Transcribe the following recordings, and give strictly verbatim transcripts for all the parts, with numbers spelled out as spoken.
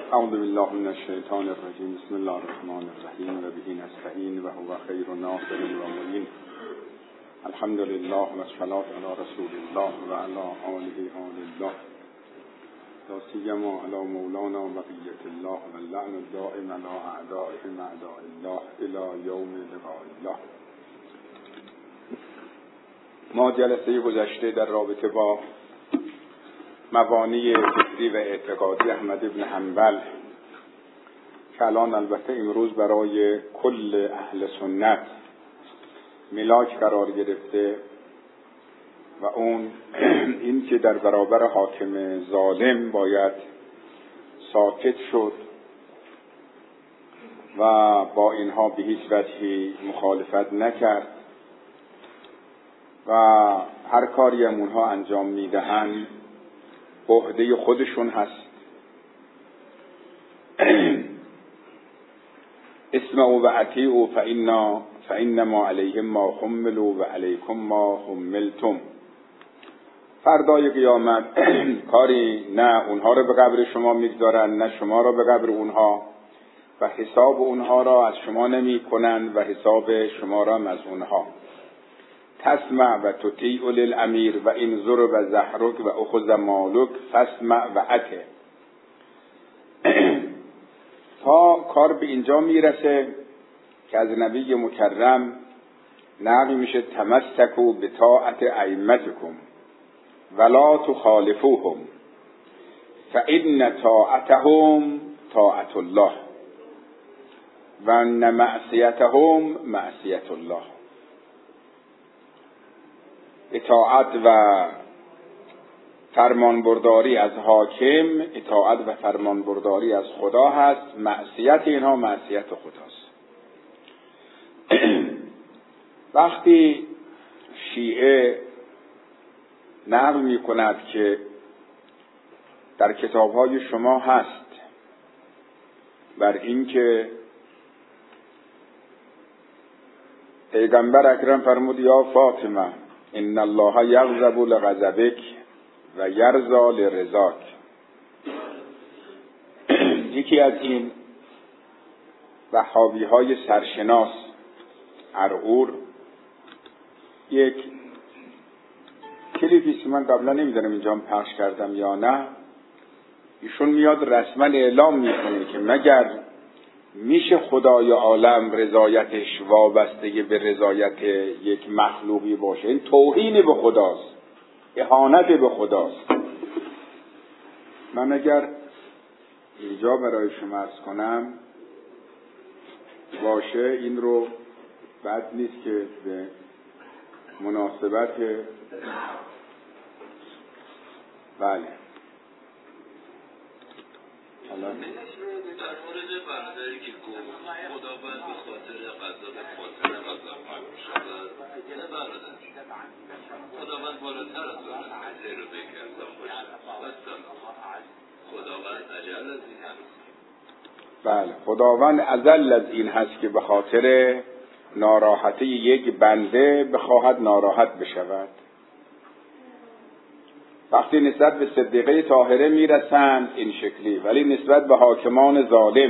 اعوذ بالله من الشیطان الرجیم. بسم الله الرحمن الرحیم. و به نستعین و هو خیر ناصر و معین. الحمد لله و الصلاة علی رسول الله و علی آله آل الله. لا سیما علی مولانا بقیة الله و اللعن الدائم علی اعدائهم اعداء الله الی یوم لقاء الله. ما جلسه گذشته در رابطه با مبانی فکری و اعتقادی احمد بن حنبل که الان البته امروز برای کل اهل سنت ملاک قرار گرفته و اون این که در برابر حاکم ظالم باید ساکت شد و با اینها به هیچ وجهی مخالفت نکرد و هر کاری هم اونها انجام میدهند به عهده خودشون هست. اسمعوا و اطیعوا فإنا فإنما علیهم ما حملوا و علیکم ما حملتم. فردای قیامت کاری نه اونها رو به قبر شما میگذارن نه شما رو به قبر اونها و حساب اونها را از شما نمی کنند و حساب شما را از اونها. تسمع و تطیع للامیر و این ضرب زهرک و اخذ مالک فاسمع و اطع. تا کار به اینجا میرسه که از نبی مکرم نقل میشه تمسکوا بطاعت ائمتکم ولا تخالفوهم فإن طاعتهم طاعت الله و ان معصیتهم معصیت الله. اطاعت و فرمانبرداری از حاکم اطاعت و فرمانبرداری از خدا هست، معصیت اینها معصیت خداست. وقتی شیعه نقل می کند که در کتاب‌های شما هست بر این که پیغمبر اکرم فرمود یا فاطمه ان الله یغضب لغضبک و یرضی لرضاک. یکی از این وهابی های سرشناس ارعور یک کلیپی که من قبلا نمیدونم اینجا هم پخش کردم یا نه، ایشون میاد رسما اعلام میکنه که مگر میشه خدای عالم رضایتش وابسته به رضایت یک مخلوقی باشه؟ این توهین به خداست، اهانت به خداست. من اگر اینجا برای شما عرض کنم باشه این رو بد نیست که به مناسبت بله حالا در مورد برادری که گفت خداوند به خاطر قضا به خاطر قضا می شود، نه برادر خداوند بالاتر از آن است که تجربه کردن باشه. خداوند اجل از این هست. بله خداوند ازل از این هست که به خاطر ناراحتی یک بنده بخواهد ناراحت بشود. وقتی نسبت به صدیقه طاهره میرسند این شکلی، ولی نسبت به حاکمان ظالم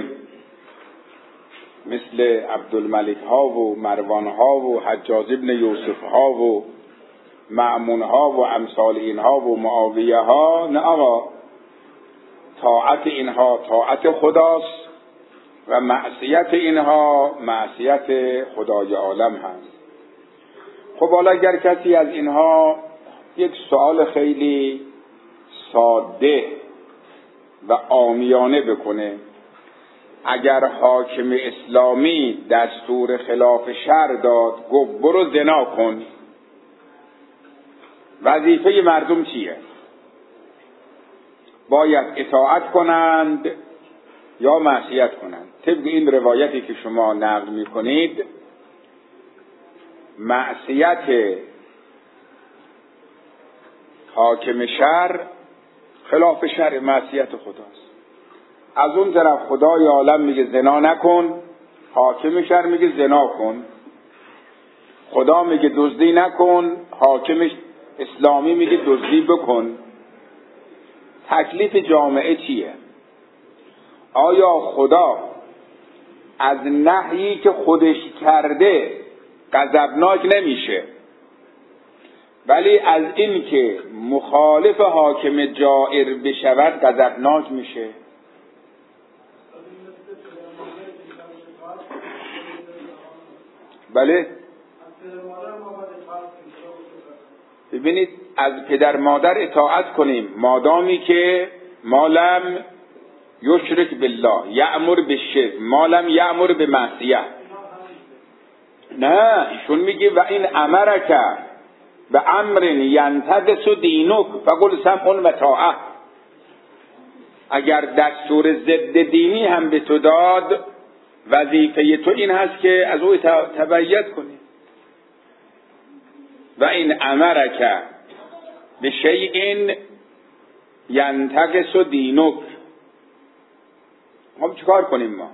مثل عبدالملک ها و مروان ها و حجاج ابن یوسف ها و مأمون ها و امثال اینها و معاویه ها، نه آقا، طاعت اینها طاعت خداست و معصیت اینها معصیت خدای عالم هست. خب حالا اگر کسی از اینها یک سوال خیلی ساده و عامیانه بکنه، اگر حاکم اسلامی دستور خلاف شرع داد گفت برو زنا کن، وظیفه مردم چیه؟ باید اطاعت کنند یا معصیت کنند؟ طبق این روایتی که شما نقل میکنید معصیت حاکم شرع خلاف شرع معصیت خداست. از اون طرف خدای عالم میگه زنا نکن، حاکم شرع میگه زنا کن. خدا میگه دزدی نکن، حاکم اسلامی میگه دزدی بکن. تکلیف جامعه چیه؟ آیا خدا از نهیی که خودش کرده غضبناک نمیشه، ولی از این که مخالف حاکم جائر بشود غضبناک میشه؟ بله. ببینید، از پدر مادر اطاعت کنیم مادامی که مالم یشرک بالله، یأمر بالشرک، مالم یأمر بمعصیه. نه، ایشون میگه و این امرک به امر ینتقص دینک فقل سمع و طاعه. اگر دستور ضد دینی هم به تو داد، وظیفه تو این هست که از او تبعیت کنی. و این امرک به شیء ینتقص دینک. خب چیکار کنیم ما؟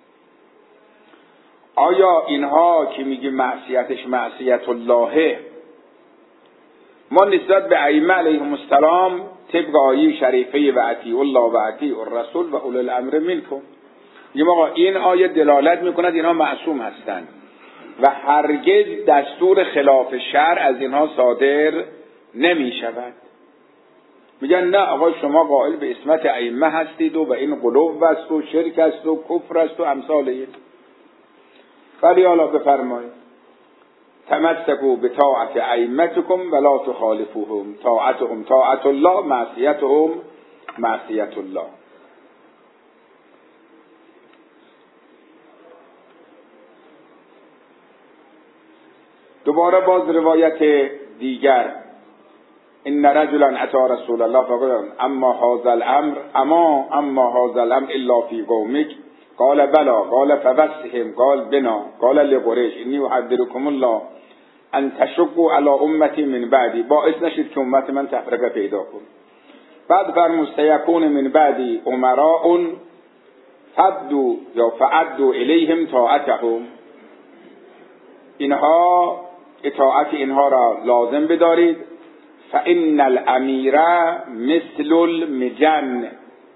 آیا اینها که میگه معصیتش معصیت اللهه، ما نسبت به ائمه علیهم السلام طبق آیه شریفه و اطیعوا الله و اطیعوا الرسول و اولی الامر منکم، میگیم آقا این آیه دلالت میکند اینها معصوم هستند و هرگز دستور خلاف شرع از اینها صادر نمیشود. میگن نه آقا شما قائل به عصمت ائمه هستید و به این غلو است و شرک است و کفر است و امثال این. ولی حالا بفرمایید تمسکوا بطاعت ائمتکم ولا تخالفوهم، طاعتهم طاعت الله، معصیتهم معصیت الله. دوباره باز روایت دیگر، ان رجلا اتى رسول الله فقال اما هذا الامر اما اما هذا الامر الا في قومك قال بلا قال فبسهم قال بنا قال لقریش انی احذركم الله ان تشقوا على امتی من بعدی، باعث نشید که امت من تفرقه پیدا کنه. بعد فرمود سیکون من بعدی امراء فدوا یا فعدوا الیهم طاعتهم، اینها اطاعت اینها را لازم بدارید. فان الامیر مثل المجن،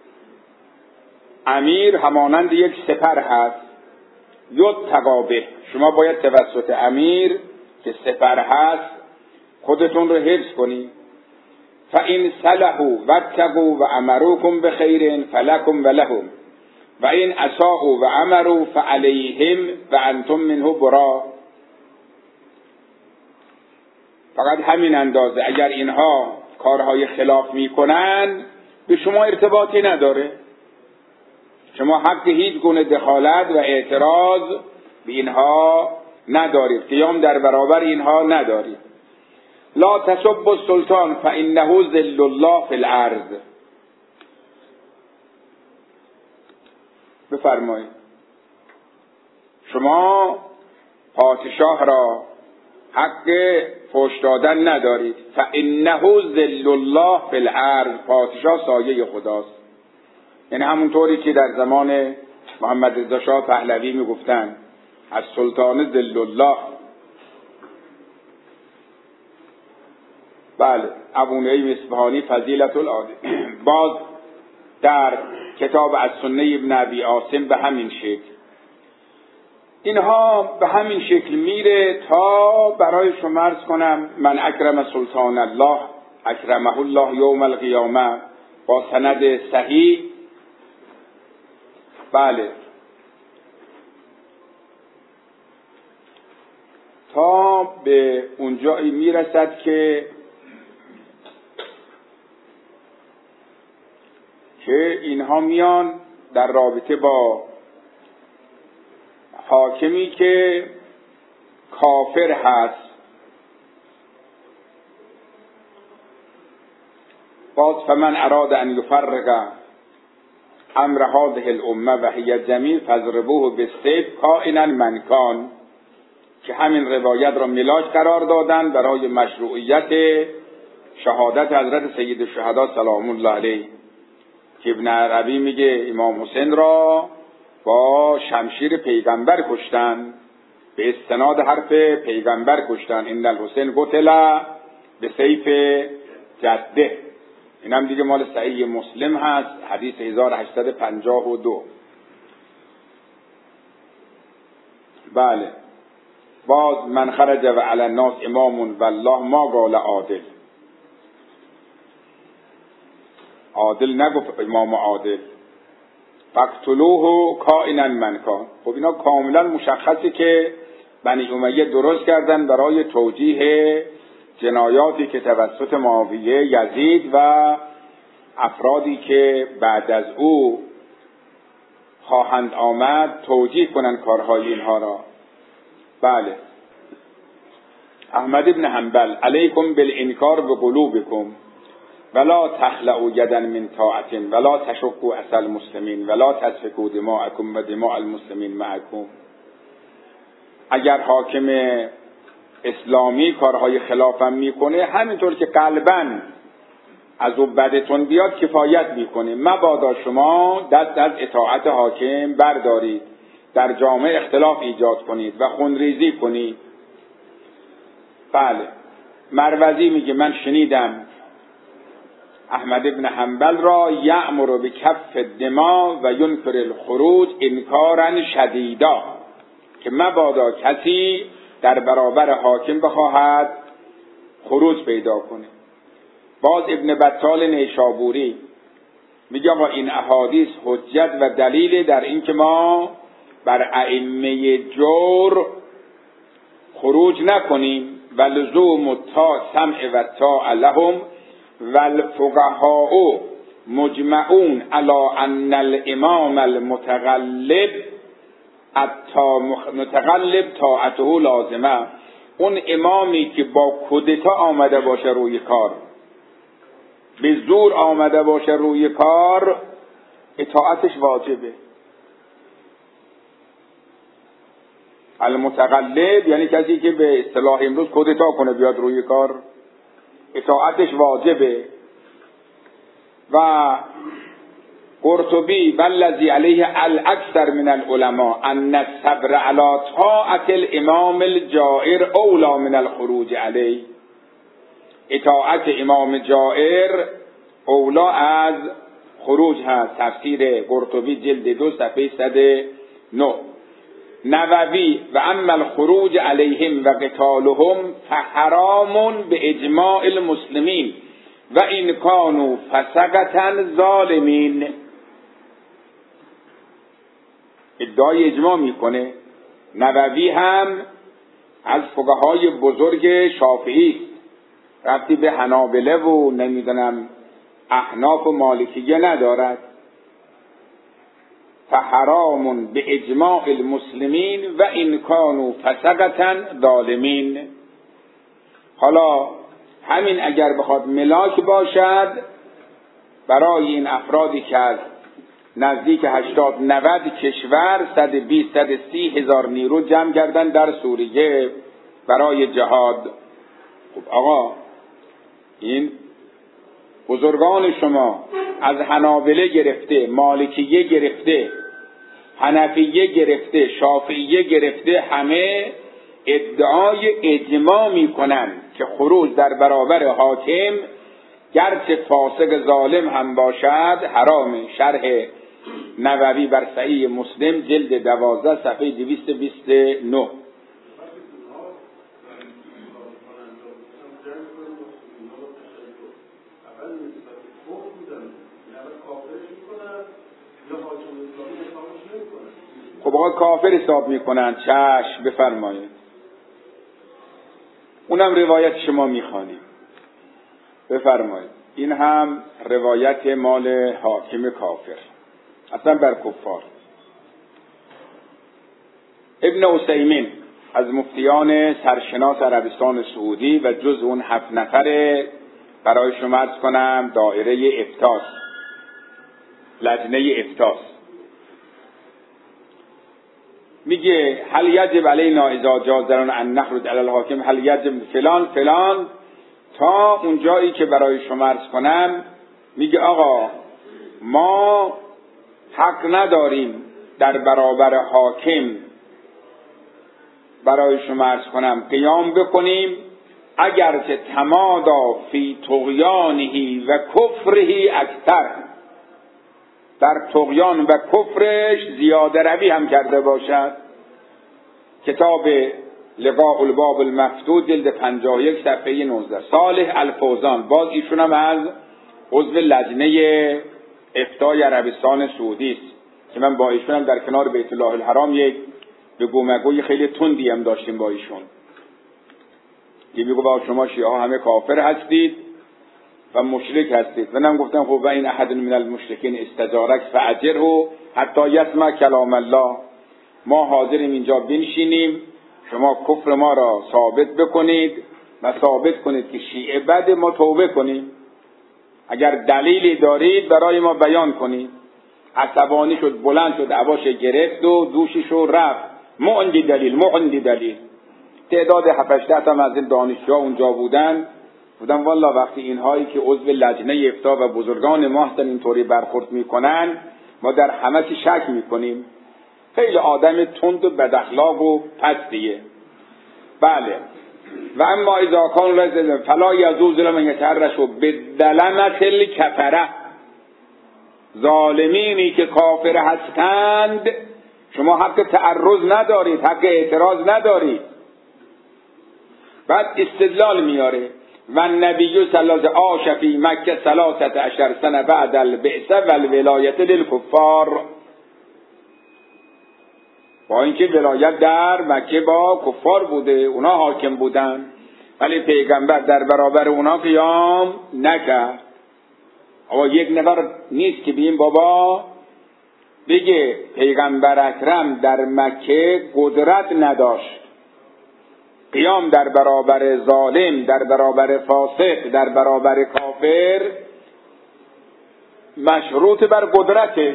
امیر همانند یک سپر هست. یتقی به، شما باید توسط امیر که سپر هست خودتون رو حفظ کنید. فان صلحوا واتقوا و امروکم بخیر فلکم ولهم و این اساءوا و امروا فعلیهم و انتم منه برا. فقط همین اندازه، اگر اینها کارهای خلاف میکنن به شما ارتباطی نداره، شما حق هیچ گونه دخالت و اعتراض به اینها ندارید، قیام در برابر اینها ندارید. لا تسب السلطان فانه ذل الله فی الارض. بفرمایید شما پادشاه را حق فحش دادن ندارید. فانه ذل الله فی الارض، پادشاه سایه خداست. یعنی همونطوری که در زمان محمد رضا شاه پهلوی میگفتن از سلطان ذل الله. بله، ابو نعیم اصفهانی فضیلت العادل. باز در کتاب از سنه ابن ابی عاصم به همین شکل، اینها به همین شکل میره تا برای شما عرض کنم من اکرم سلطان الله اکرمه الله یوم القیامه با سند صحیح. بله، تا به اونجایی میرسد که که اینها میان در رابطه با حاکمی که کافر هست. باز فمن اراد ان یفرق امر هذه الامه و هی جمیع فضربوه بالسیف کائنا من کان، که همین روایت را ملاک قرار دادن برای مشروعیت شهادت حضرت سید الشهدا سلام الله علیه، که ابن عربی میگه امام حسین را با شمشیر پیغمبر کشتن، به استناد حرف پیغمبر کشتن. ان الحسین قتل به سیف جده. این هم دیگه مال صحیح مسلم هست، حدیث هزار و هشتصد و پنجاه و دو. بله. باز من خرج و علی الناس امام والله ما قال عادل. عادل نگفت امام عادل. فقتلوه کائنا من کان. خب اینا کاملا مشخصه که بنی امیه درست کردن برای توجیه جنایاتی که توسط معاویه، یزید و افرادی که بعد از او خواهند آمد توجیه کنن کارهای اینها را. بله. احمد بن حنبل علیکم بالانکار بقلوبکم ولا تخلعوا یدا من طاعة ولا تشقوا عصا المسلمین ولا تسفكوا دماءکم و دماء المسلمین معکم. اگر حاکم اسلامی کارهای خلافم میکنه، همینطور که قلباً از او بدتون بیاد کفایت میکنه، مبادا شما دست از اطاعت حاکم بردارید، در جامعه اختلاف ایجاد کنید و خونریزی کنید. بله. مروزی میگه من شنیدم احمد بن حنبل را یأمر بکف الدماء و ینکر الخروج انکارا شدیدا، که مبادا کسی در برابر حاکم بخواهد خروج پیدا کنه. باز ابن بطال نیشابوری میگه با این احادیث حجت و دلیل در این که ما بر ائمه جور خروج نکنیم و لزوم تا سمع و طاعة لهم و الفقهاء مجمعون علی ان الامام المتغلب متغلب طاعته لازمه. اون امامی که با کودتا آمده باشه روی کار، به زور آمده باشه روی کار، اطاعتش واجبه. المتغلب یعنی کسی که به اصطلاح امروز کودتا کنه بیاد روی کار، اطاعتش واجبه. و قرطبی والذی علیه الاکثر من العلماء ان الصبر علی طاعة الامام الجائر اولی من الخروج علیه. اطاعت امام جائر اولا از خروج هست. تفسیر قرطبی جلد دو صفحه صد و نه. نووی و اما الخروج علیهم و قتالهم فحرام به اجماع المسلمین و این کانوا فسقة ظالمین. ادعای اجماع میکنه. نووی هم از فقهای بزرگ شافعی، ربطی به حنابله و نمیدونم احناف و مالکیه ندارد. فحرام به اجماع المسلمین و این کانوا فسقة ظالمین. حالا همین اگر بخواد ملاک باشد، برای این افرادی که از نزدیک هشتاد نود کشور صد و بیست صد و سی هزار نیرو جمع کردن در سوریه برای جهاد. خب آقا، این بزرگان شما از حنابله گرفته، مالکیه گرفته، حنفیه گرفته، شافعیه گرفته، همه ادعای اجماع میکنن که خروج در برابر حاکم گرچه فاسق ظالم هم باشد حرامه. شرح نووی بر صحیح مسلم جلد دوازده صفحه دویست و بیست و نه. خب آقا کافر حساب میکنن، چشم بفرمایید. اونم روایت شما میخوانیم، بفرمایید. این هم روایت مال حاکم کافر، اصلا بر کفار. ابن عثیمین از مفتیان سرشناس عربستان سعودی و جز اون هفت نفر برای شما عرض کنم دایره افتاس، لجنه افتاس، میگه هل یجب علینا اذا جاز لنا ان نخرج علی الحاکم هل یجب فلان فلان، تا اون جایی که برای شما عرض کنم میگه آقا ما حق نداریم در برابر حاکم برای شما عرض کنم قیام بکنیم اگرچه تمادا فی طغیانه و کفره اکثر، در طغیان و کفرش زیاده روی هم کرده باشد. کتاب لقاء الباب المفتوح جلد پنجاه و یک صفحه نوزده. صالح الفوزان، باز ایشون هم از عضو لجنه افتای عربستان سعودی است که من با ایشون هم در کنار بیت الله الحرام یک به گومگوی خیلی تندی هم داشتیم با ایشون که میگو با شما شیعه ها همه کافر هستید و مشرک هستید. منم گفتم خب و این احد من المشرکین استجارک فاجره حتی یسمع کلام الله، ما حاضریم اینجا بنشینیم شما کفر ما را ثابت بکنید و ثابت کنید که شیعه بد، ما توبه کنیم، اگر دلیلی دارید برای ما بیان کنید. عصبانی شد، بلند شد، عباش گرفت و دوشش رو رفت. معندی دلیل معندی دلیل. تعداد هفت هشت هم از این دانشجوها اونجا بودن، بودن والا وقتی اینهایی که عضو لجنه افتاء و بزرگان ما هستن اینطوری برخورد میکنن ما در همه چی شک میکنیم. خیلی آدم تند و بد اخلاق و پستیه. بله. و اما اذا کان رجل فلا یجوز لمن یتحرش بدلمة الکفره، ظالمینی که کافر هستند شما حق تعرض ندارید، حق اعتراض ندارید. بعد استدلال میاره و نبی صلی الله علیه و آله عاش فی مکه ثلاثة عشر سنه بعد البعثه و الولایت للکفار، با اینکه ولایت در مکه با کفار بوده، اونا حاکم بودن، ولی پیغمبر در برابر اونا قیام نکرد. اما یک نفر نیست که بیم بابا بگه پیغمبر اکرم در مکه قدرت نداشت، قیام در برابر ظالم، در برابر فاسق، در برابر کافر مشروط بر قدرته.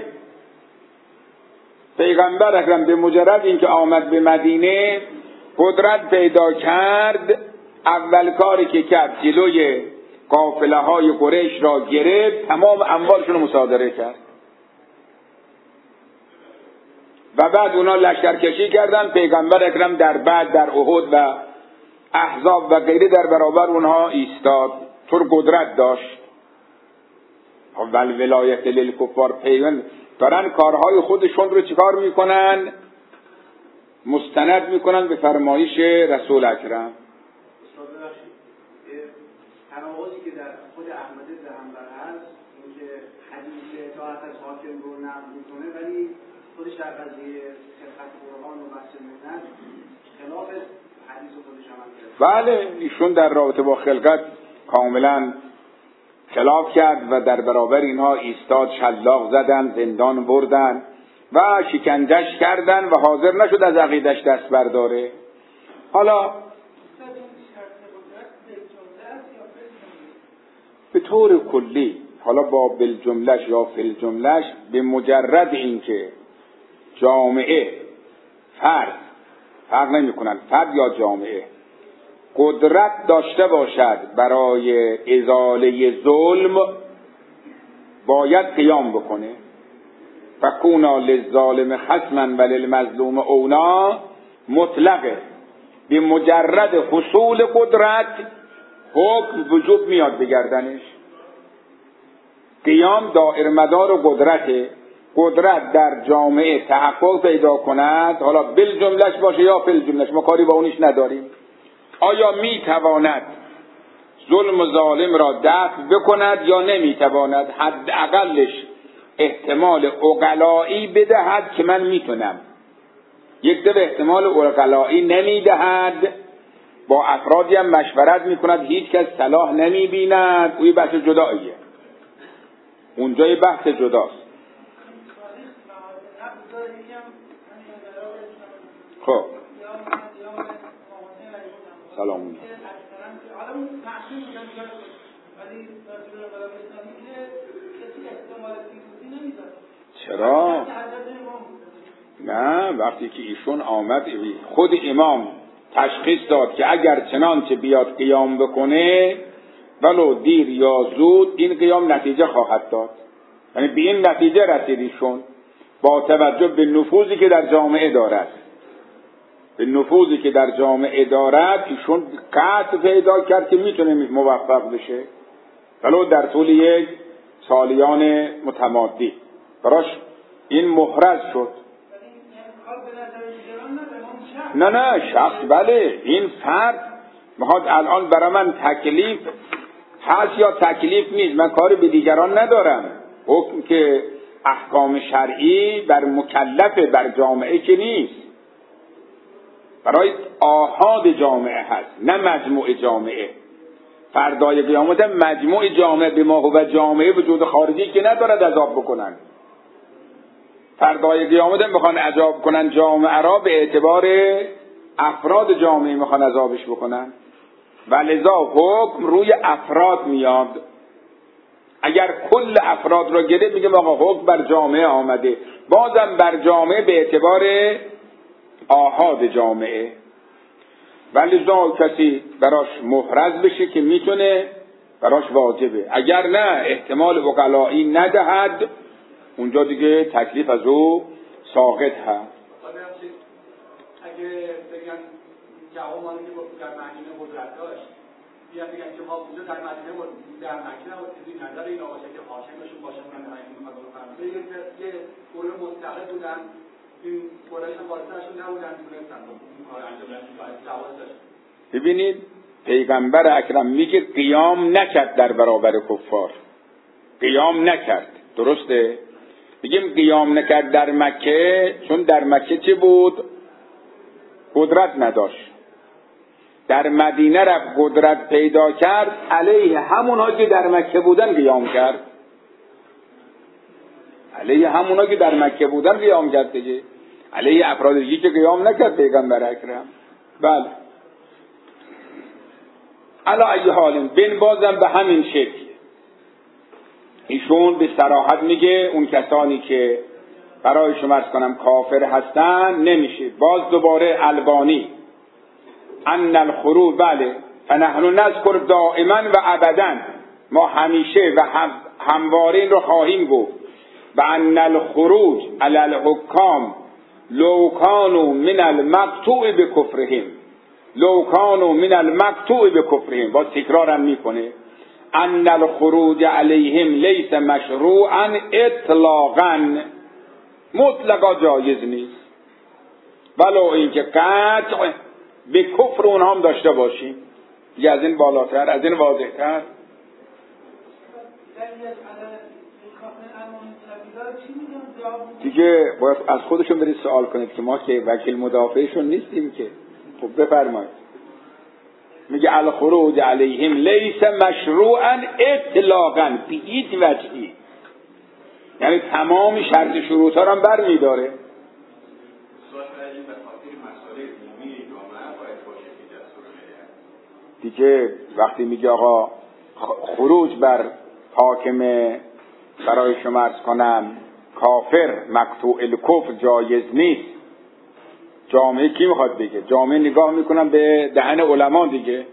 پیغمبر اکرم به مجرد اینکه آمد به مدینه قدرت پیدا کرد، اول کاری که کرد جلوی قافله های قریش را گرفت، تمام اموالشون رو مصادره کرد و بعد اونا لشکرکشی کردن. پیغمبر اکرم در بعد در احد و احزاب و غیره در برابر اونها ایستاد، طور قدرت داشت. ول ولایت للکفار، پیغمبر دارن کارهای خودشون رو چیکار میکنن؟ مستند میکنن به فرمایش رسول اکرم. تناقضی که در خود احمد بن حنبل هست اینکه حدیث اطاعت از حاکم رو نقل میکنه ولی خودش در قضیه خلقت قرآن و بحث منت خلاف حدیث خودش عمل کرد. بله، ایشون در رابطه با خلقت کاملا خلاف کرد و در برابر اینها ایستاد، شلاق زدن، زندان بردن و شکنجش کردن و حاضر نشد از عقیدش دست برداره. حالا به طور کلی، حالا با بالجملش یا فی‌الجملش، به مجرد اینکه جامعه فرد، فرق نمی کنن فرد یا جامعه، قدرت داشته باشد برای ازاله ظلم باید قیام بکنه. فکونا للظالم خصما وللمظلوم اونا مطلقه. به مجرد حصول قدرت حکم وجوب میاد بگردنش. قیام دائر مدار قدرته. قدرت در جامعه تحقق پیدا کند، حالا بالجملش باشه یا فی‌الجملش، ما کاری با اونش نداریم. آیا میتواند ظلم و ظالم را دفع بکند یا نمیتواند؟ حداقلش احتمال عقلایی بدهد که من میتونم. یک دفعه احتمال عقلایی نمیدهد، با افرادی هم مشورت میکند، هیچ کس صلاح نمیبیند، اوی بحث جداییه، اونجای بحث جداست. خب سلام. چرا؟ نه، وقتی که ایشون آمد خود امام تشخیص داد که اگر چنانچه بیاد قیام بکنه ولو دیر یا زود این قیام نتیجه خواهد داد. یعنی به این نتیجه رسید ایشون با توجه به نفوذی که در جامعه دارد. به نفوذی که در جامعه دارد ایشون قطع پیدا کرد که میتونه موفق بشه، ولو در طول یک سالیان متمادی براش این محرز شد. نه نه شخص بله، این فرد میخواد الان برای من تکلیف هست یا تکلیف نیست، من کاری به دیگران ندارم. حکم که احکام شرعی بر مکلف بر جامعه که نیست، برای آحاد جامعه هست نه مجموع جامعه. فردای قیامت مجموع جامعه به ما و جامعه وجود خارجی که ندارد عذاب بکنن. فردای قیامت میخوان عذاب کنن جامعه را به اعتبار افراد جامعه میخوان عذابش بکنن و لذا حکم روی افراد میاد. اگر کل افراد را گرفت میگه آقا حکم بر جامعه آمده، بازم بر جامعه به اعتبار آحاد جامعه. ولی لذا کسی براش محرز بشه که میتونه براش واجبه، اگر نه احتمال وکلایی ندهد اونجا دیگه تکلیف از او ساقط هست. اگه بگن جوامانی که در مدینه قدرت داشت بیان بگن که ما اونجا در مدینه در مکه نبودیم، نظر این آقاشه که حاکمشون باشه من همین میخواد بفهمم بگن که یه گروه مستقل بودن، این قرایش واسطه‌شون نبودن تونستن این کار انجام بدن، جواز داشت. ببینید پیغمبر اکرم میگه قیام نکرد در برابر کفار، قیام نکرد، درسته؟ میگیم قیام نکرد در مکه چون در مکه چه بود؟ قدرت نداشت. در مدینه رفت قدرت پیدا کرد، علیه همونها که در مکه بودن قیام کرد، علیه همونها که در مکه بودن قیام کرد دیگه، علیه افراد دیگه که قیام نکرد پیغمبر اکرم. بله علی ای حال بن بازم به همین شکل ایشون به صراحت میگه اون کسانی که برای شما عرض کنم کافر هستن نمیشه. باز دوباره البانی ان الخروج بله فنحن نذکر دائما و ابدا، ما همیشه و هم همواره این رو خواهیم گفت و ان الخروج علی الحکام لو کانوا من المقطوع بکفرهم، لو کانوا من المقطوع بکفرهم، با تکرارم میکنه ان الخروج علیهم لیس مشروعا اطلاقا، مطلقا جایز نیست، ولو اینکه قطع به کفر اونها هم داشته باشیم. دیگه از این بالاتر از این واضح‌تر دیگه باید از خودشون برید سوال کنید که ما که وکیل مدافعشون نیستیم که. خب بفرمایید. میگه الخروج علیهم لیس مشروعا اطلاقا به هیچ وجهی، یعنی تمام شرط شروط ها رو هم بر میداره. دیگه وقتی میگه آقا خروج بر حاکم برای شما عرض کنم کافر مقطوع الکفر جایز نیست، جامعه کی میخواد بگه؟ جامعه نگاه میکنم به دهن علما دیگه.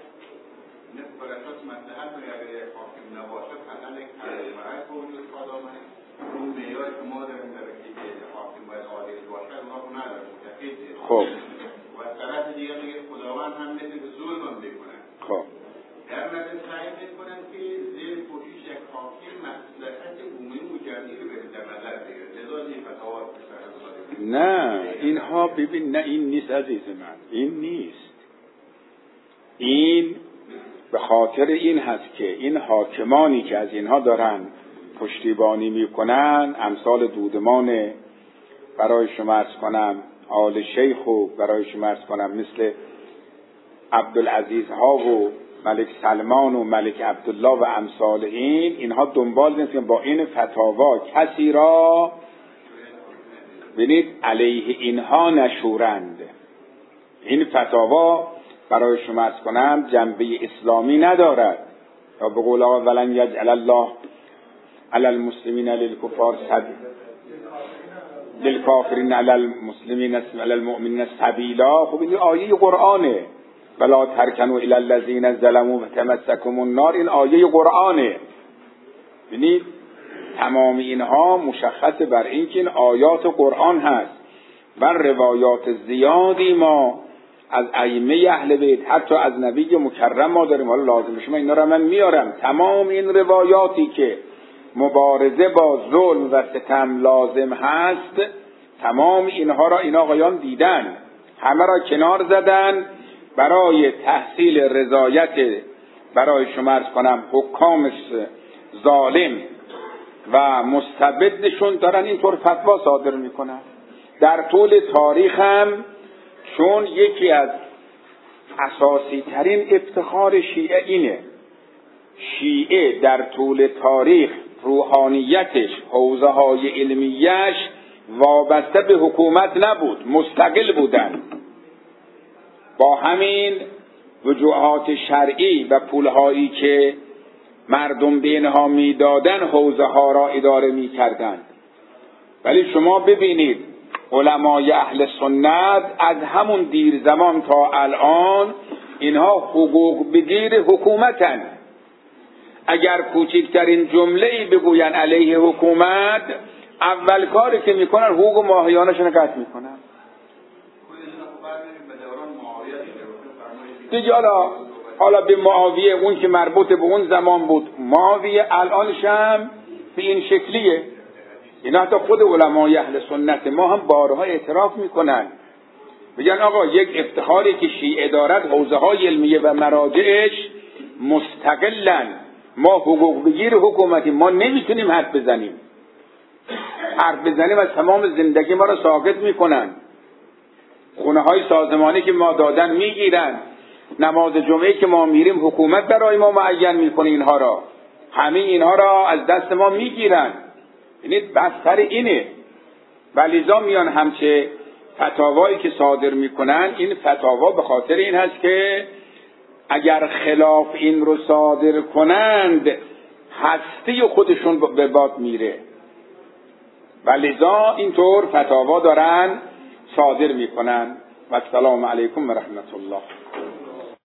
خب و طرف دیگه میگه خداوند هم مثل به ظلم میکنه. خب در مورد تعیین میکنن که زیر پوشش یک حاکم مصلحت عمومی مجردی رو در نظر بگیره، لذا این فتاوا نه اینها ببین نه این نیست عزیز من، این نیست. این به خاطر این هست که این حاکمانی که از اینها دارن پشتیبانی میکنن امثال دودمان برای شما عرض کنم آل شیخ و برای شما عرض کنم مثل عبدالعزیز ها و ملک سلمان و ملک عبدالله و امثال این، اینها دنبال نیست که با این فتاوا کسی را ببینید علیه اینها نشورند. این فتاوا برای شما عرض کنم جنبه اسلامی ندارد. یا به قول آقا ولن یجعل الله علی المسلمین للکفار سبیلا للکافرین علی المسلمین علی المؤمنین سبیلا. خب این آیه قرآنه. ولا ترکنوا الی الذین ظلموا فتمسکهم النار، این آیه قرآنه. ببینید تمام اینها مشخص بر این که این آیات قرآن هست. و روایات زیادی ما از ائمه اهل بیت، حتی از نبی مکرم ما داریم. حالا لازم شما اینا رو من میارم. تمام این روایاتی که مبارزه با ظلم و ستم لازم هست، تمام اینها را این آقایان دیدن، همه را کنار زدن برای تحصیل رضایت، برای شما عرض کنم حکام ظالم و مستبدشون دارن اینطور فتوا صادر میکنن. در طول تاریخ هم چون یکی از اساسی ترین افتخار شیعه اینه، شیعه در طول تاریخ روحانیتش، حوزه های علمیش وابسته به حکومت نبود، مستقل بودن. با همین وجوهات شرعی و پولهایی که مردم به اینها میدادن حوزه ها را اداره میکردند. ولی شما ببینید علمای اهل سنت از همون دیر زمان تا الان اینها حقوق بگیر حکومتن. اگر کوچکترین جمله‌ای بگوین علیه حکومت، اول کاری که میکنن حقوق ماهیانشون قطع میکنن. دیگه حالا حالا به معاویه اون که مربوط به اون زمان بود، معاویه الانش هم به این شکلیه. اینا حتی خود علمای اهل سنت ما هم بارها اعتراف میکنن، میگن آقا یک افتخاری که شیعه دارد، حوزه های علمیه و مراجعش مستقلن، ما حقوق بگیر حکومتی، ما نمیتونیم حرف بزنیم. حرف بزنیم از تمام زندگی ما رو ساقط میکنن. خونه های سازمانی که ما دادن میگیرن، نماز جمعه که ما میریم حکومت برای ما معین میکنه اینها را، همه اینها را از دست ما میگیرن. یعنی بستر اینه. ولیذا میان همچه فتاوایی که صادر میکنن، این فتاوا به خاطر این هست که اگر خلاف این رو صادر کنند هستی خودشون به باد میره. ولیذا اینطور فتاوا دارن صادر میکنن. و السلام علیکم و رحمت الله.